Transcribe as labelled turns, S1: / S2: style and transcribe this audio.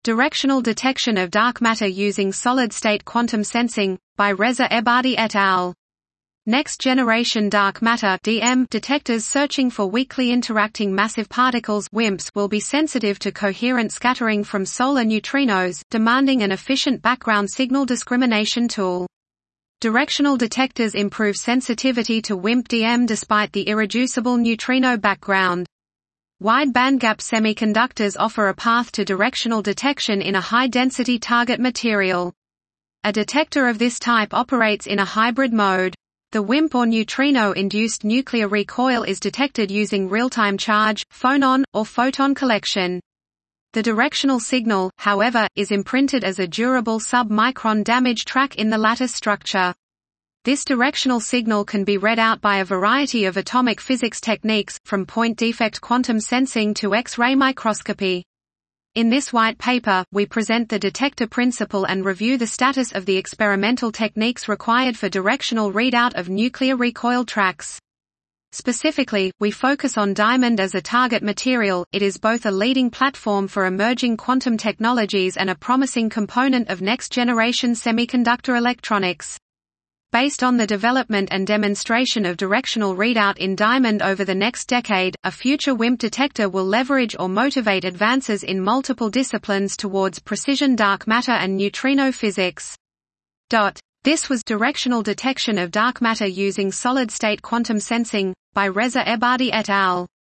S1: Directional detection of dark matter using solid-state quantum sensing, by Reza Ebadi et al. Next-generation dark matter (DM) detectors searching for weakly interacting massive particles (WIMPs) will be sensitive to coherent scattering from solar neutrinos, demanding an efficient background signal discrimination tool. Directional detectors improve sensitivity to WIMP DM despite the irreducible neutrino background. Wide bandgap semiconductors offer a path to directional detection in a high-density target material. A detector of this type operates in a hybrid mode. The WIMP or neutrino-induced nuclear recoil is detected using real-time charge, phonon, or photon collection. The directional signal, however, is imprinted as a durable sub-micron damage track in the lattice structure. This directional signal can be read out by a variety of atomic physics techniques, from point defect quantum sensing to X-ray microscopy. In this white paper, we present the detector principle and review the status of the experimental techniques required for directional readout of nuclear recoil tracks. Specifically, we focus on diamond as a target material. It is both a leading platform for emerging quantum technologies and a promising component of next-generation semiconductor electronics. Based on the development and demonstration of directional readout in diamond over the next decade, a future WIMP detector will leverage or motivate advances in multiple disciplines towards precision dark matter and neutrino physics. This was Directional Detection of Dark Matter Using Solid-State Quantum Sensing, by Reza Ebadi et al.